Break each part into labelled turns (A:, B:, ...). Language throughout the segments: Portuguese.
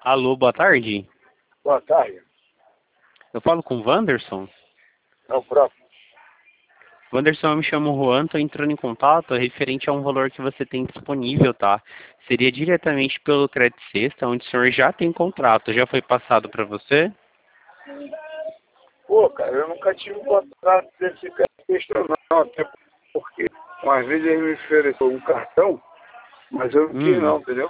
A: Alô, boa tarde.
B: Boa tarde.
A: Eu falo com o Wanderson.
B: É o próprio.
A: Wanderson, eu me chamo Juan, estou entrando em contato referente a um valor que você tem disponível, tá? Seria diretamente pelo Crédito Sexta, onde o senhor já tem contrato. Já foi passado para você?
B: Pô, cara, eu nunca tive um contrato desse extra não, até porque uma vez ele me ofereceu um cartão, mas eu não quis não, entendeu?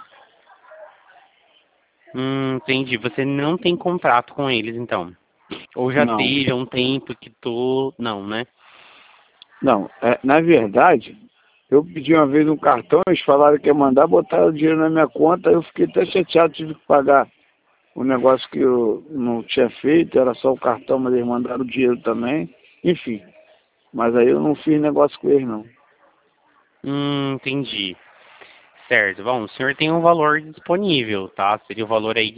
A: Entendi. Você não tem contrato com eles, então? Ou já
B: Não.
A: teve há um tempo que Não, né?
B: Não, na verdade, eu pedi uma vez um cartão, eles falaram que ia mandar, botaram o dinheiro na minha conta, eu fiquei até chateado, tive que pagar um negócio que eu não tinha feito, era só o cartão, mas eles mandaram o dinheiro também, enfim. Mas aí eu não fiz negócio com eles, não.
A: Entendi. Certo. Bom, o senhor tem um valor disponível, tá? Seria o valor aí de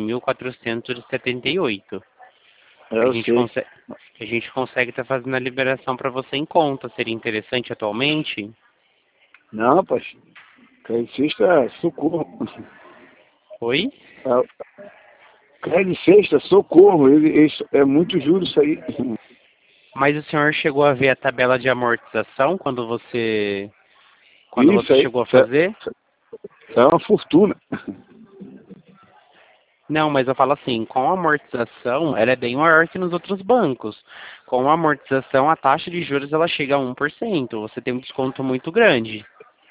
A: 7.478. A
B: Eu
A: gente
B: sei.
A: consegue, a gente consegue estar fazendo a liberação para você em conta. Seria interessante atualmente?
B: Não, rapaz, crédito é socorro.
A: Oi?
B: Crédito sexta, socorro, é muito juros isso aí.
A: Mas o senhor chegou a ver a tabela de amortização quando você
B: Isso aí,
A: chegou a fazer?
B: isso é uma fortuna.
A: Não, mas eu falo assim, com a amortização, ela é bem maior que nos outros bancos. Com a amortização, a taxa de juros ela chega a 1%. Você tem um desconto muito grande.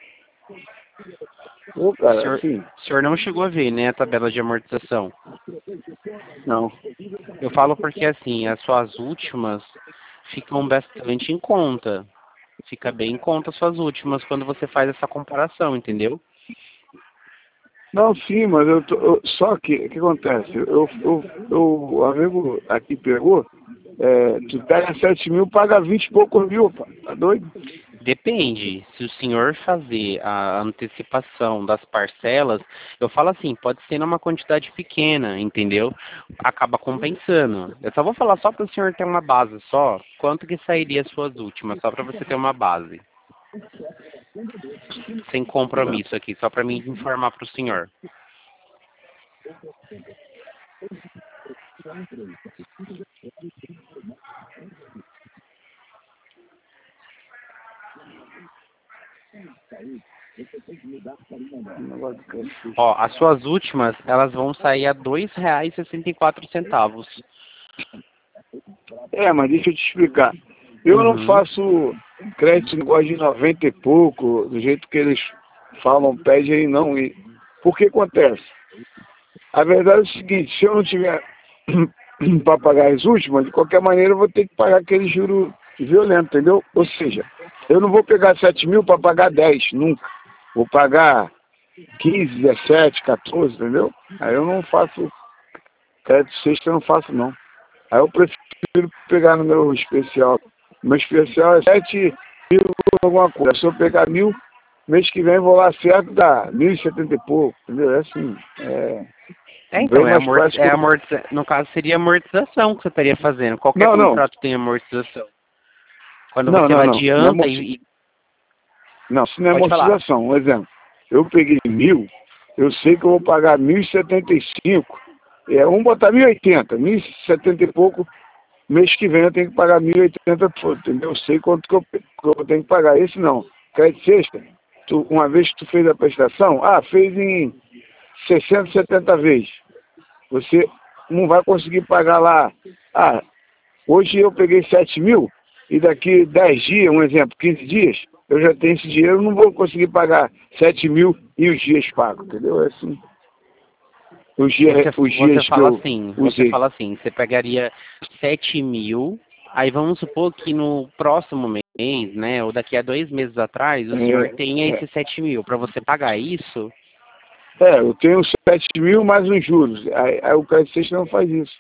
B: Pô, cara, assim,
A: O senhor não chegou a ver, né, a tabela de amortização?
B: não.
A: Eu falo porque, assim, as suas últimas ficam bastante em conta. Fica bem em conta as suas últimas quando você faz essa comparação, entendeu?
B: Não, sim, mas só que, o que acontece? O amigo aqui pegou, tu pega 7 mil, paga 20 e poucos mil, pá, tá doido?
A: Depende. Se o senhor fazer a antecipação das parcelas, eu falo assim, pode ser numa quantidade pequena, entendeu? Acaba compensando. Eu só vou falar só para o senhor ter uma base só, quanto que sairia as suas últimas, só para você ter uma base. Sem compromisso aqui, só para mim informar para o senhor. Ó, as suas últimas, elas vão sair a R$ 2,64.
B: Mas deixa eu te explicar. Eu não faço crédito negócio de 90 e pouco, do jeito que eles falam, pede aí não. E por que acontece? A verdade é o seguinte, se eu não tiver para pagar as últimas, de qualquer maneira eu vou ter que pagar aquele juro violento, entendeu? Ou seja, eu não vou pegar 7 mil para pagar 10, nunca. Vou pagar 15, 17, 14, entendeu? Aí eu não faço crédito sexta, eu não faço não. Aí eu prefiro pegar no meu especial. Meu especial é 7 mil alguma coisa. Se eu pegar 1.000, mês que vem vou lá certo, dá 1.070 e pouco, entendeu? É assim,
A: Então,
B: bem mais prático.
A: no caso seria amortização que você estaria fazendo. Qualquer
B: Não,
A: contrato tem amortização. Quando
B: não,
A: você
B: não, não.
A: adianta
B: Não, se não é
A: Pode falar.
B: amortização. Um exemplo, eu peguei 1.000, eu sei que eu vou pagar 1.075, vamos botar 1.080, 1.070 e pouco, mês que vem eu tenho que pagar 1.080, entendeu? Eu sei quanto que eu tenho que pagar. Esse não. Crédito sexta, uma vez que tu fez a prestação, fez em 60, 70 vezes. Você não vai conseguir pagar lá. Hoje eu peguei 7 mil e daqui 10 dias, um exemplo, 15 dias, eu já tenho esse dinheiro, eu não vou conseguir pagar 7 mil e os dias pagos, entendeu? É assim. Os dias que eu usei.
A: Você fala assim, você pegaria 7 mil, aí vamos supor que no próximo mês, né, ou daqui a 2 meses atrás, o senhor tenha esses 7 mil. Para você pagar isso...
B: eu tenho 7 mil mais os juros. Aí o crédito sexta não faz isso.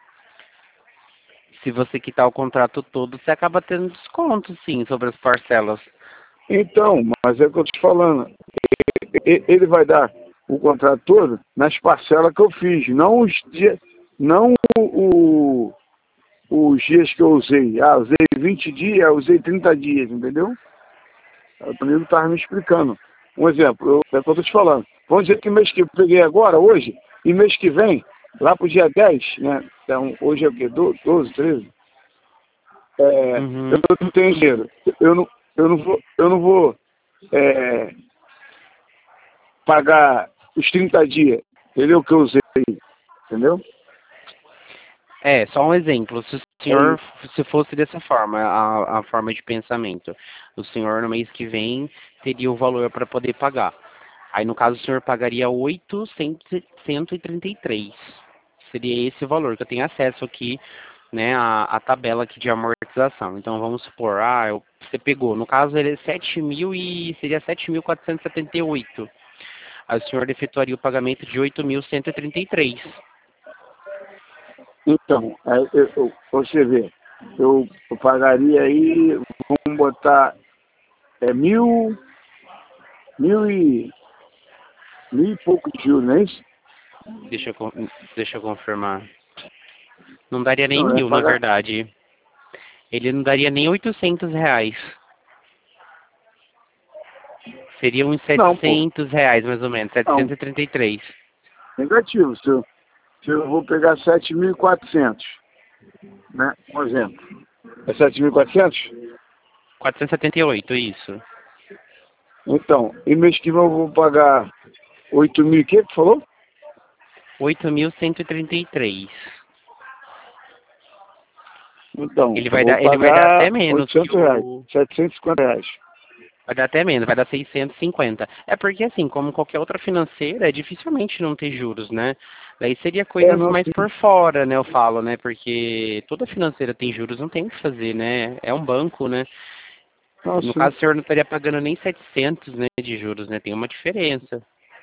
A: Se você quitar o contrato todo, você acaba tendo desconto, sim, sobre as parcelas.
B: Então, mas é o que eu estou falando. Ele vai dar o contrato todo nas parcelas que eu fiz, não os dias, não os dias que eu usei. Usei 20 dias, usei 30 dias, entendeu? O amigo estava me explicando. Um exemplo, é o que eu estou te falando. Vamos dizer que mês que eu peguei agora, hoje, E mês que vem, lá pro dia 10, né? Então, hoje é o quê? 12, 13?
A: Uhum.
B: Eu não tenho dinheiro. Eu não vou pagar os 30 dias, entendeu? Que eu usei, entendeu?
A: Só um exemplo. Se o
B: É
A: senhor,
B: isso.
A: se fosse dessa forma, a forma de pensamento, o senhor no mês que vem teria o valor para poder pagar. Aí, no caso, o senhor pagaria 8.133. Seria esse o valor que eu tenho acesso aqui, né, a tabela aqui de amortização. Então, vamos supor, você pegou, no caso, ele é 7.000 e seria 7.478. Aí o senhor efetuaria o pagamento de 8.133.
B: Então, você vê, eu pagaria aí, vamos botar, mil e pouco de juros, não é isso?
A: Deixa eu confirmar. Não daria nem
B: Não, eu ia
A: 1.000, na
B: pagar.
A: verdade. Ele não daria nem R$ 800. Seria uns
B: Não, pô,
A: R$ 700, mais ou menos.
B: não,
A: 733.
B: negativo. Se eu vou pegar 7.400, né? Um exemplo. É 7.400?
A: 478, isso.
B: Então, e mês que vem eu vou pagar 8.000 o quê que falou?
A: 8.133.
B: Então,
A: Ele
B: eu
A: vai
B: vou
A: dar, ele vai dar até
B: pagar
A: menos que
B: R$ 800,
A: o...
B: R$ 750.
A: Vai dar até menos, vai dar 650. É porque, assim, como qualquer outra financeira, é dificilmente não ter juros, né? Daí seria coisas
B: Não,
A: mais
B: sim.
A: por fora, né? Eu falo, né? Porque toda financeira tem juros, não tem o que fazer, né? É um banco, né?
B: Não,
A: No
B: sim.
A: caso, o senhor não estaria pagando nem 700, né, de juros, né? Tem uma diferença.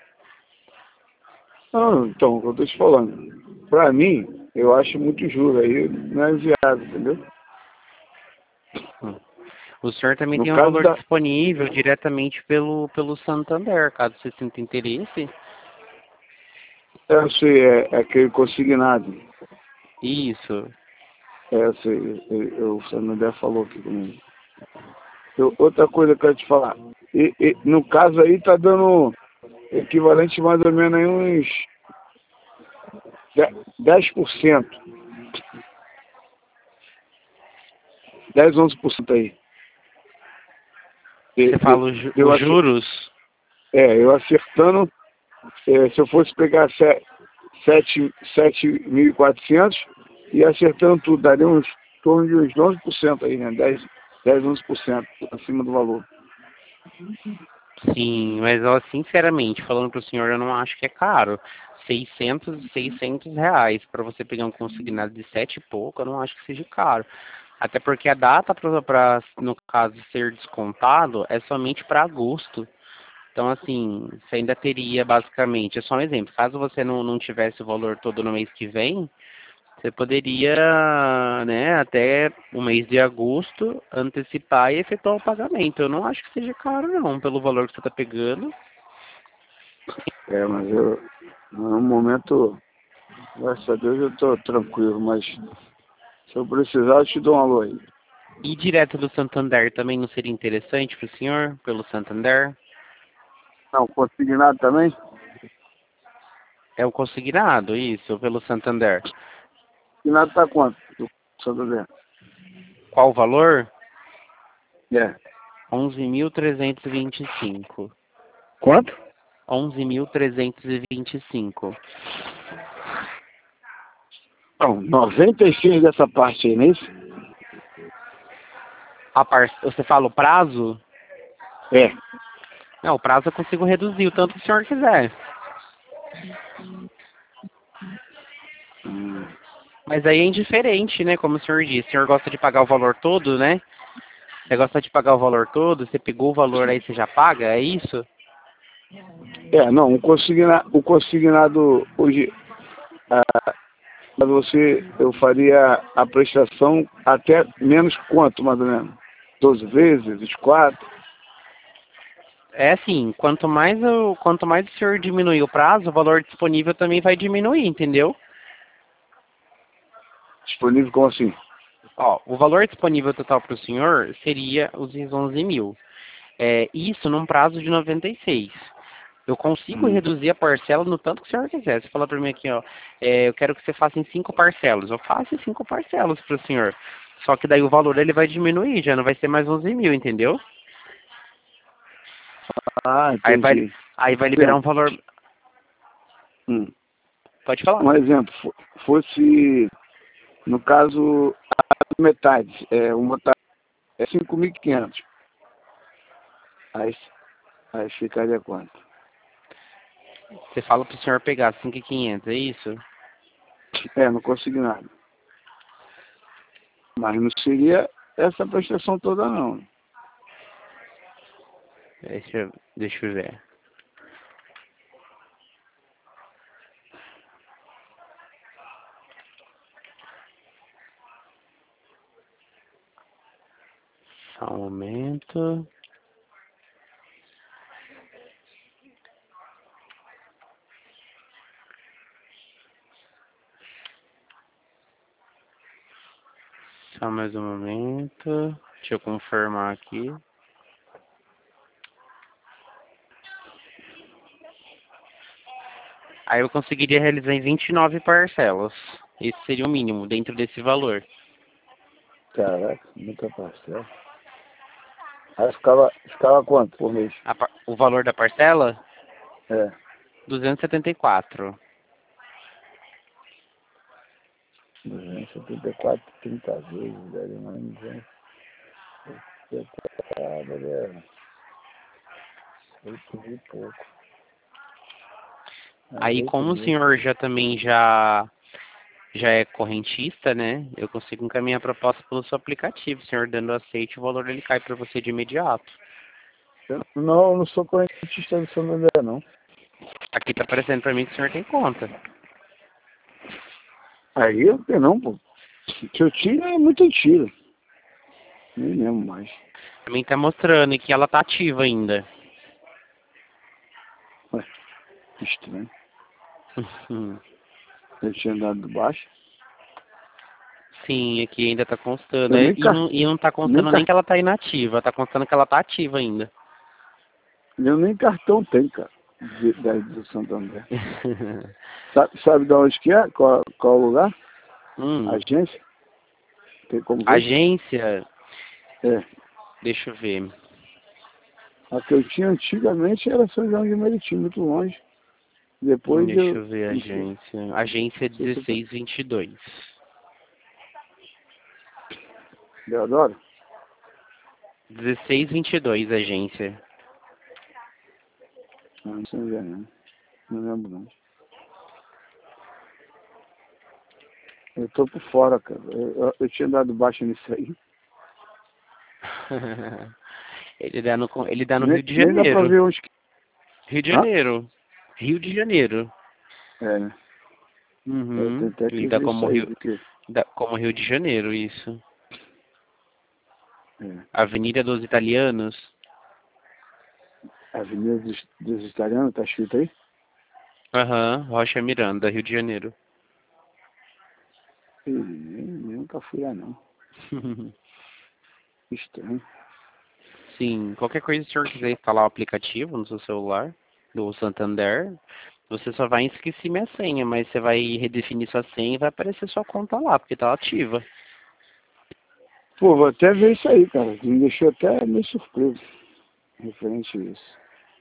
B: Não, então, o que eu tô te falando. Pra mim, eu acho muito juro aí, não é viável, entendeu?
A: Hum. O senhor também
B: No
A: tem um
B: caso
A: valor
B: da.
A: disponível diretamente pelo Santander, caso você sinta interesse.
B: Eu sei, é aquele consignado.
A: Isso.
B: Eu sei, o Santander falou aqui comigo. Outra coisa que eu quero te falar. No caso aí tá dando equivalente mais ou menos aí uns 10%. 10, 11% aí.
A: Você fala
B: Eu,
A: os juros?
B: eu acertando, se eu fosse pegar 7.400 e acertando tudo, daria uns em torno de uns 11% aí, né? 10, 11% acima do valor.
A: Sim, mas ó, sinceramente, falando pro senhor, eu não acho que é caro. R$ 600 para você pegar um consignado de 7 e pouco, eu não acho que seja caro. Até porque a data para, no caso, ser descontado é somente para agosto. Então, assim, você ainda teria basicamente, é só um exemplo, caso você não tivesse o valor todo no mês que vem, você poderia, né, até o mês de agosto, antecipar e efetuar o pagamento. Eu não acho que seja caro, não, pelo valor que você está pegando.
B: Mas no momento, graças a Deus, eu estou tranquilo, mas se eu precisar, eu te dou um alô aí.
A: E direto do Santander também não seria interessante para o senhor, pelo Santander?
B: Não, consignado também?
A: É o consignado, isso, pelo Santander.
B: Consignado tá quanto? Do Santander.
A: Qual o valor?
B: É.
A: 11.325.
B: Quanto?
A: 11.325.
B: Não, 96 dessa parte aí, não é isso?
A: Você fala o prazo?
B: É.
A: Não, o prazo eu consigo reduzir o tanto que o senhor quiser. Mas aí é indiferente, né? Como o senhor disse. O senhor gosta de pagar o valor todo, né? Você gosta de pagar o valor todo, você pegou o valor aí, você já paga, é isso?
B: Não, o consignado hoje, para você, eu faria a prestação até menos quanto, mais ou menos? 12 vezes, 24?
A: É assim, quanto mais o senhor diminuir o prazo, o valor disponível também vai diminuir, entendeu?
B: Disponível como assim?
A: Ó, o valor disponível total para o senhor seria os 11 mil. Isso num prazo de 96. Eu consigo reduzir a parcela no tanto que o senhor quiser. Você fala para mim aqui, ó, eu quero que você faça em 5 parcelas. Eu faço em 5 parcelas para o senhor. Só que daí o valor ele vai diminuir, já não vai ser mais 11 mil, entendeu?
B: Ah,
A: Aí vai,
B: entendi.
A: aí vai liberar um
B: Exemplo.
A: valor. Pode falar.
B: Um exemplo, fosse, no caso, a metade, é 5.500. Aí, aí ficaria quanto?
A: Você fala para o senhor pegar 5.500, é isso?
B: Não consegui nada. Mas não seria essa prestação toda, não.
A: Deixa eu ver. Só um momento. Só mais um momento. Deixa eu confirmar aqui. Aí eu conseguiria realizar em 29 parcelas. Esse seria o mínimo dentro desse valor.
B: Caraca, muita parcela. Aí ficava quanto por mês?
A: O valor da parcela?
B: É.
A: 274.
B: 274, 30 vezes, daria mais 274, 8 mil e pouco.
A: Aí
B: 8
A: como o
B: mil.
A: senhor já é correntista, né? Eu consigo encaminhar a proposta pelo seu aplicativo. O senhor dando aceite, o valor dele cai para você de imediato.
B: Eu não sou correntista do Santander, não.
A: Aqui tá aparecendo para mim que o senhor tem conta.
B: Aí eu tenho não, pô. Se eu tiro é muito antigo. Nem lembro mais.
A: Pra mim tá mostrando que ela tá ativa ainda.
B: Ué, que estranho. Eu tinha dado baixo.
A: Sim, aqui ainda tá constando.
B: Eu nem,
A: E não tá
B: nem,
A: constando nem que ela tá inativa, tá constando que ela tá ativa ainda.
B: eu nem cartão tem, cara, do Santander. Sabe de onde que é? Qual o lugar? Agência? Tem como ver?
A: Agência,
B: É.
A: deixa eu ver.
B: A que eu tinha antigamente era São João de Meriti, muito longe. Depois
A: Deixa
B: eu...
A: eu ver a agência. Agência 1622.
B: Deodoro?
A: 1622, agência.
B: Não sei ver, não. Não lembro, não. Eu tô por fora, cara. Eu tinha dado baixa nisso aí.
A: Ele dá no
B: Nem,
A: Rio de
B: nem dá pra
A: Janeiro.
B: ver onde que...
A: Rio de
B: Hã?
A: Janeiro. Rio de Janeiro.
B: É, né? Eu
A: Uhum.
B: tenho até
A: Ele
B: que
A: dá
B: ver isso
A: como
B: aí,
A: Rio,
B: porque...
A: dá como Rio de Janeiro, isso.
B: É.
A: Avenida dos Italianos.
B: Avenida dos Italianos, tá escrito aí?
A: Aham, Rocha Miranda, Rio de Janeiro.
B: Nem nunca fui lá, não. Estranho.
A: Sim, qualquer coisa, se o senhor quiser instalar o aplicativo no seu celular, do Santander, você só vai esquecer minha senha, mas você vai redefinir sua senha e vai aparecer sua conta lá, porque tá ativa.
B: Pô, vou até ver isso aí, cara. Me deixou até meio surpreso. Referente a isso.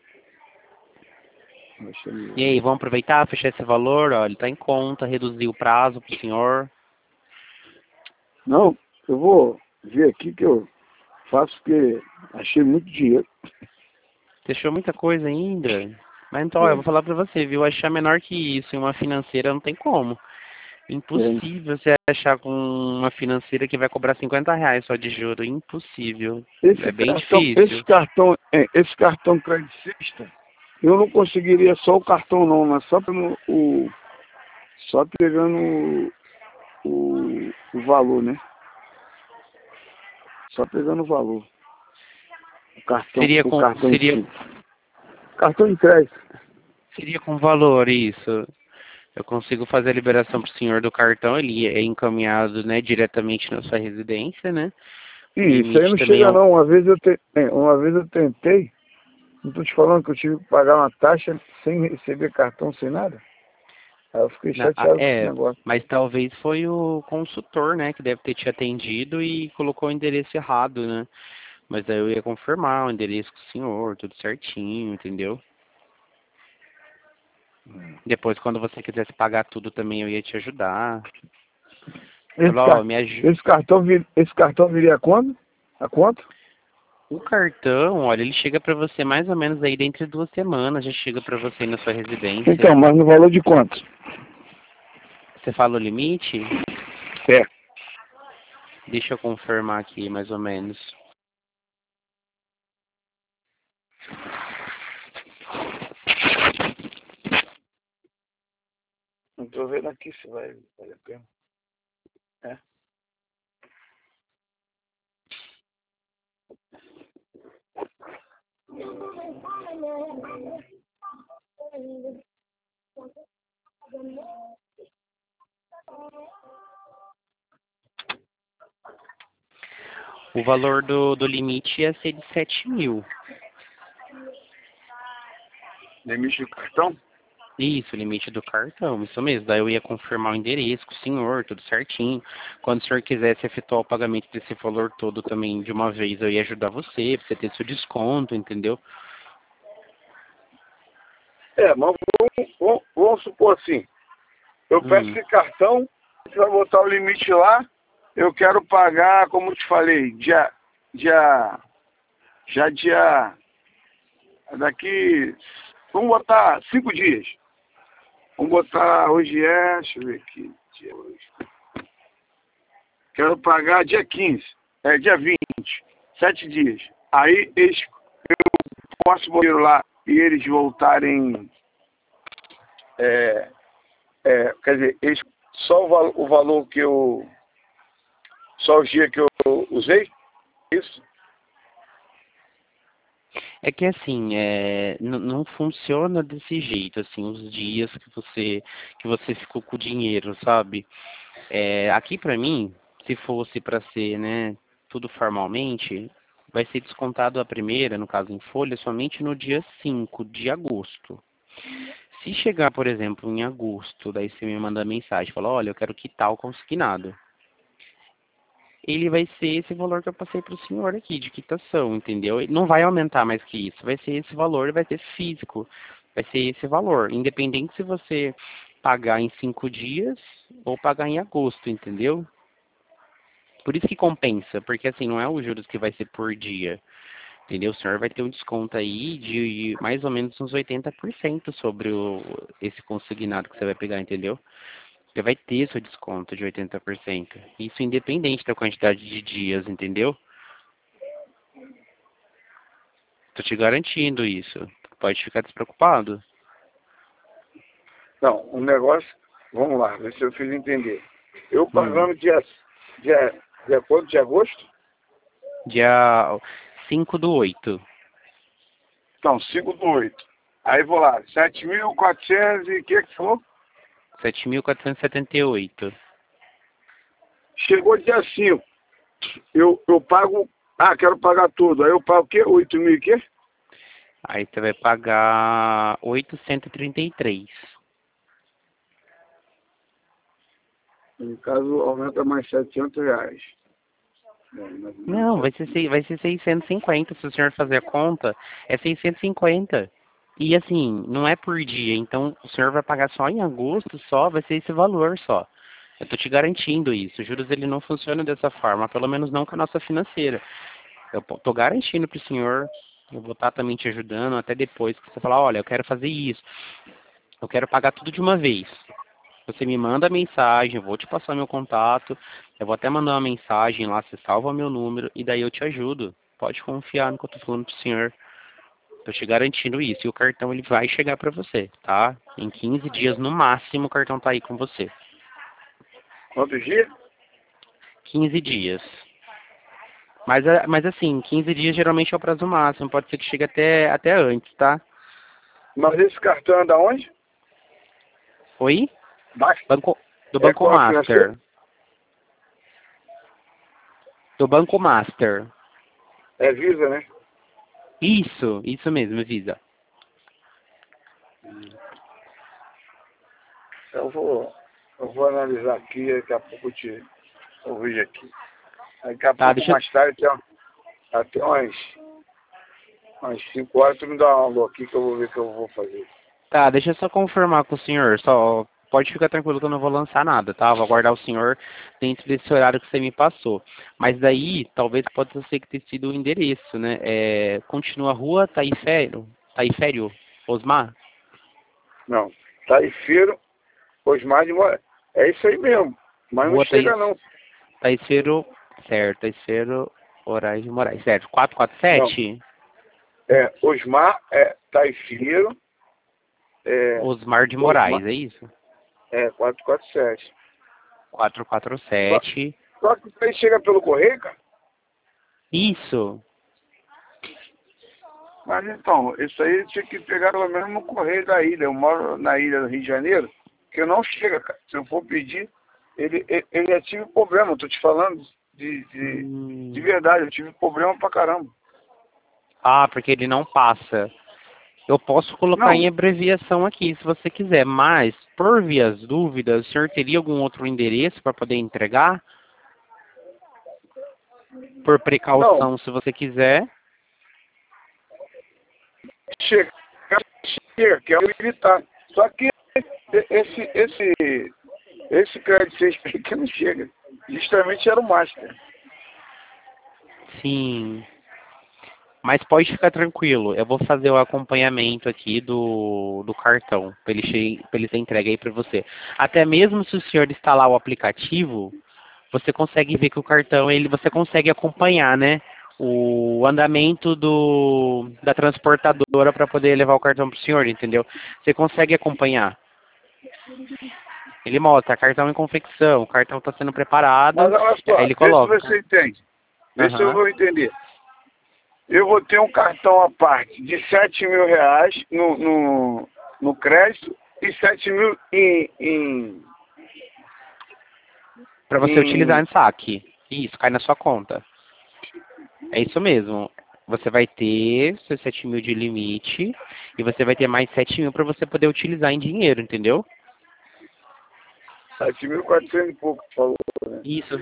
A: E aí, vamos aproveitar, fechar esse valor, ó, ele tá em conta, reduzir o prazo pro senhor.
B: Não, eu vou ver aqui que eu faço porque achei muito dinheiro.
A: Deixou muita coisa ainda. Mas então, ó, eu
B: É.
A: vou falar pra você, viu? Achar menor que isso em uma financeira não tem como. Impossível você achar com uma financeira que vai cobrar R$ 50 só de juro. Impossível. É bem difícil.
B: Esse cartão credicista, eu não conseguiria só o cartão não, mas só pegando o valor, né? Só pegando o valor.
A: Seria
B: O
A: com,
B: cartão em
A: seria,
B: si. Cartão de crédito.
A: seria com valor isso. Eu consigo fazer a liberação pro senhor do cartão, ele é encaminhado, né, diretamente na sua residência, né? O
B: Ih, isso aí
A: limite
B: não
A: também é
B: chega não. Uma vez eu tentei, Não tô te falando que eu tive que pagar uma taxa sem receber cartão, sem nada? Aí eu fiquei chateado com esse negócio.
A: Mas talvez foi o consultor, né, que deve ter te atendido e colocou o endereço errado, né? Mas aí eu ia confirmar o endereço com o senhor, tudo certinho, entendeu? Depois, quando você quisesse pagar tudo também, eu ia te ajudar. Falou, ó,
B: Esse cartão viria a quando? A quanto?
A: O cartão, olha, ele chega pra você mais ou menos aí dentro de 2 semanas, já chega pra você aí na sua residência.
B: Então, mas no valor de quanto?
A: Você fala o limite?
B: É.
A: Deixa eu confirmar aqui, mais ou menos.
B: Não tô vendo aqui se vale a pena. É.
A: O valor do limite ia ser de 7.000.
B: Limite do cartão?
A: Isso, o limite do cartão, isso mesmo. Daí eu ia confirmar o endereço com o senhor, tudo certinho. Quando o senhor quisesse efetuar o pagamento desse valor todo também de uma vez, eu ia ajudar você, pra você ter seu desconto, entendeu?
B: É, mas vamos supor assim. Eu peço esse cartão, você vai botar o limite lá, eu quero pagar, como eu te falei, daqui, vamos botar 5 dias. Vamos botar, hoje deixa eu ver aqui, dia hoje. Quero pagar dia 15, dia 20, 7 dias. Aí eu posso botar lá e eles voltarem, quer dizer, só o valor que só os dias que eu usei, isso?
A: É que assim, não funciona desse jeito, assim, os dias que você ficou com o dinheiro, sabe? Aqui pra mim, se fosse pra ser, né, tudo formalmente, vai ser descontado a primeira, no caso em folha, somente no dia 5 de agosto. Se chegar, por exemplo, em agosto, daí você me manda mensagem, fala, olha, eu quero quitar o consignado. Ele vai ser esse valor que eu passei para o senhor aqui, de quitação, entendeu? Não vai aumentar mais que isso, vai ser esse valor, vai ser físico, vai ser esse valor, independente se você pagar em 5 dias ou pagar em agosto, entendeu? Por isso que compensa, porque assim, não é os juros que vai ser por dia, entendeu? O senhor vai ter um desconto aí de mais ou menos uns 80% sobre esse consignado que você vai pegar, entendeu? Você vai ter seu desconto de 80%. Isso independente da quantidade de dias, entendeu? Tô te garantindo isso. Pode ficar despreocupado.
B: Não, o negócio, vamos lá, ver se eu fiz entender. Eu pagando dia quanto? De agosto?
A: Dia 5/8.
B: Então, 5/8. Aí vou lá, 7.400 e o que falou?
A: 7.478.
B: Chegou dia 5. Eu pago, quero pagar tudo. Aí eu pago o quê? 8.000 e quê?
A: Aí você vai pagar 833.
B: No caso, aumenta mais R$ 700.
A: Não, vai ser 650. Se o senhor fazer a conta, é 650. E assim, não é por dia. Então, o senhor vai pagar só em agosto, só vai ser esse valor só. Eu tô te garantindo isso. Os juros ele não funciona dessa forma, pelo menos não com a nossa financeira. Eu tô garantindo pro senhor, eu vou estar também te ajudando até depois que você falar, olha, eu quero fazer isso. Eu quero pagar tudo de uma vez. Você me manda a mensagem, eu vou te passar meu contato, eu vou até mandar uma mensagem lá, você salva meu número e daí eu te ajudo. Pode confiar no que eu tô falando pro senhor. Tô te garantindo isso. E o cartão ele vai chegar pra você, tá? Em 15 dias no máximo o cartão tá aí com você.
B: Quantos dias?
A: 15 dias. Mas assim, 15 dias geralmente é o prazo máximo. Pode ser que chegue até antes, tá?
B: Mas esse cartão é da onde?
A: Oi?
B: Master.
A: Do Banco
B: qual
A: Master.
B: financeiro?
A: Do Banco Master.
B: É Visa, né?
A: Isso mesmo, Visa.
B: Eu vou analisar aqui, daqui a pouco eu vejo aqui. Daqui a
A: Tá,
B: pouco,
A: deixa eu...
B: mais tarde, até umas 5 horas, tu me dá uma alô aqui que eu vou ver o que eu vou fazer.
A: Tá, deixa eu só confirmar com o senhor. Só pode ficar tranquilo que eu não vou lançar nada, tá? Vou aguardar o senhor dentro desse horário que você me passou. Mas daí, talvez possa ser que tenha sido o endereço, né? Continua a rua Taifério, Osmar?
B: Não, Taifeiro, Osmar de Moraes. É isso aí mesmo, mas não
A: Rua
B: chega não.
A: Taifeiro, certo, Taifeiro, Horais de Moraes, certo.
B: Não,
A: 447?
B: Osmar Taifeiro,
A: Osmar de
B: Osmar,
A: Moraes, é isso?
B: 447. Só,
A: 447.
B: só que isso aí chega pelo correio, cara.
A: Isso.
B: Mas então, isso aí tinha que pegar pelo menos no correio da ilha. Eu moro na ilha do Rio de Janeiro, que não chega, cara. Se eu for pedir, ele já tive problema, eu tô te falando de verdade, eu tive problema pra caramba.
A: Ah, porque ele não passa. Eu posso colocar
B: Não,
A: em abreviação aqui, se você quiser, mas, por vias dúvidas, o senhor teria algum outro endereço para poder entregar? Por
B: não,
A: precaução, se você quiser.
B: chega, que é o militar. Só que esse crédito 6 que não chega. Justamente era o Master.
A: Sim. Mas pode ficar tranquilo, eu vou fazer o acompanhamento aqui do cartão, para ele ser entregue aí para você. Até mesmo se o senhor instalar o aplicativo, você consegue ver que o cartão, você consegue acompanhar, né? O andamento da transportadora para poder levar o cartão para o senhor, entendeu? Você consegue acompanhar. Ele mostra, cartão em confecção, o cartão está sendo
B: Mas
A: preparado,
B: olha
A: aí
B: só,
A: ele
B: vê se
A: coloca.
B: você entende. Vê se eu
A: Aham.
B: vou entender. Eu vou ter um cartão à parte de 7 mil reais no crédito e 7 mil
A: Para você utilizar
B: em...
A: em saque. Isso, cai na sua conta. É isso mesmo. Você vai ter seus 7 mil de limite e você vai ter mais 7 mil para você poder utilizar em dinheiro, entendeu?
B: 7.400 e pouco, tu falou, né?
A: Isso,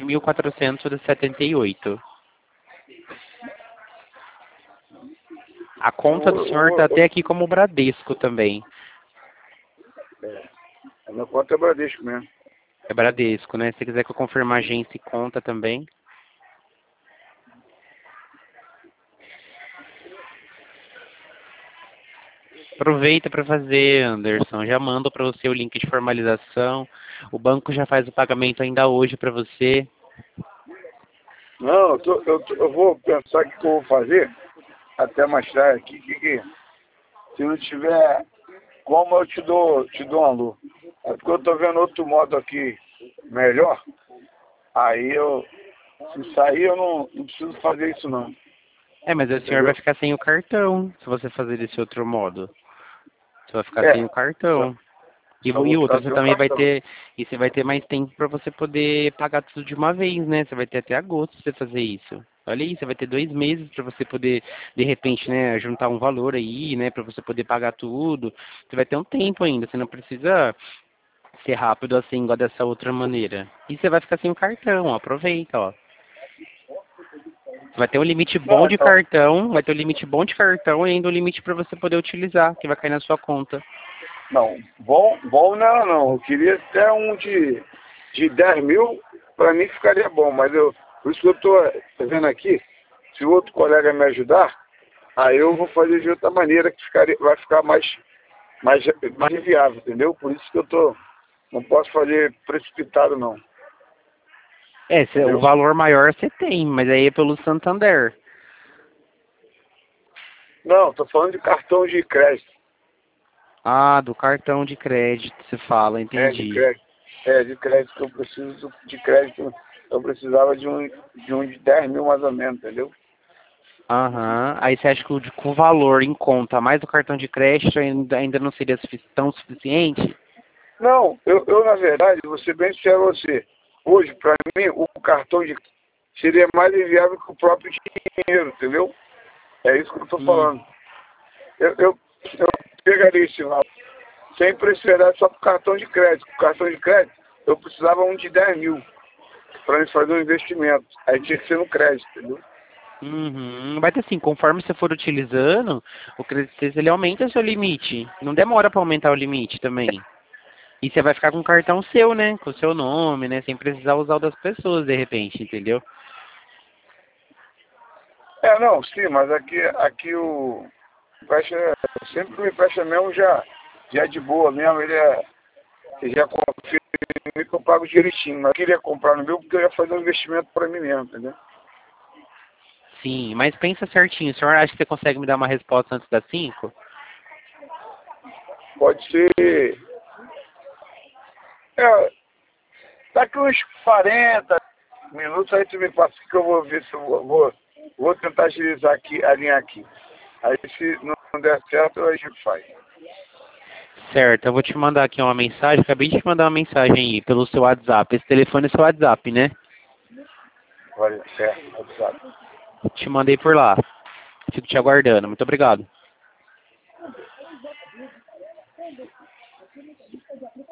A: 7.478. A
B: Então,
A: conta do senhor está até aqui como Bradesco também.
B: a minha conta é Bradesco mesmo.
A: É Bradesco, né? Se você quiser que eu confirme a agência e conta também. Aproveita para fazer, Anderson. Já mando para você o link de formalização. O banco já faz o pagamento ainda hoje para você.
B: Não, eu vou pensar o que eu vou fazer até mais tarde aqui, se não tiver como eu te dou um alô. É porque eu tô vendo outro modo aqui melhor, aí se sair eu não preciso fazer isso não,
A: É, mas o senhor vai
B: entendeu?
A: ficar sem o cartão se você fazer desse outro modo. Você vai ficar sem
B: É,
A: o
B: só,
A: cartão.
B: só
A: E
B: vou
A: outra,
B: ficar
A: você
B: sem o
A: também vai
B: cartão.
A: ter, e você vai ter mais tempo para você poder pagar tudo de uma vez, né? Você vai ter até agosto pra você fazer isso. Olha aí, você vai ter 2 meses para você poder, de repente, né, juntar um valor aí, né, para você poder pagar tudo. Você vai ter um tempo ainda, você não precisa ser rápido assim, igual dessa outra maneira. E você vai ficar sem o cartão, ó, aproveita, ó. Você vai ter um limite bom
B: Não,
A: de
B: então,
A: cartão, vai ter um limite bom de cartão e ainda um limite para você poder utilizar, que vai cair na sua conta.
B: não, bom não era não, eu queria até um de 10 mil, para mim ficaria bom, mas por isso que eu tô vendo aqui, se o outro colega me ajudar, aí eu vou fazer de outra maneira que vai ficar mais viável, entendeu? Por isso que não posso fazer precipitado não,
A: O
B: entendeu?
A: valor maior você tem, mas aí é pelo Santander.
B: Não, tô falando de cartão de crédito,
A: Ah, do cartão de crédito, você fala,
B: de
A: entendi.
B: crédito. De crédito que eu preciso de crédito, eu precisava de 10 mil mais ou menos, entendeu?
A: Aham. Aí você acha que com o valor em conta, mais o cartão de crédito ainda não seria tão suficiente?
B: Não, na verdade, vou ser bem sincero a você. Hoje, para mim, o cartão de seria mais inviável que o próprio dinheiro, entendeu? É isso que eu estou falando. Eu pegaria esse lá sem precisar só por cartão de crédito. Com cartão de crédito, eu precisava um de 10 mil para me fazer um investimento. Aí tinha que ser no crédito, entendeu?
A: Mas assim, conforme você for utilizando, o Credit Suisse ele aumenta seu limite. Não demora para aumentar o limite também. E você vai ficar com o cartão seu, né? Com o seu nome, né? Sem precisar usar o das pessoas, de repente, entendeu?
B: Não, sim, mas aqui o fecha, sempre que me fecha mesmo já é de boa mesmo, ele já confia em mim que eu pago direitinho, mas eu queria comprar no meu porque eu ia fazer um investimento para mim mesmo, entendeu?
A: Sim, mas pensa certinho. O senhor acha que você consegue me dar uma resposta antes das 5?
B: Pode ser, daqui uns 40 minutos aí tu me passa que eu vou ver se eu vou tentar agilizar aqui, a linha aqui. Aí se não der certo, a gente faz.
A: Certo, eu vou te mandar aqui uma mensagem. Acabei de te mandar uma mensagem aí pelo seu WhatsApp. Esse telefone é seu WhatsApp, né?
B: Valeu, certo, obrigado.
A: Te mandei por lá. Fico te aguardando. Muito obrigado.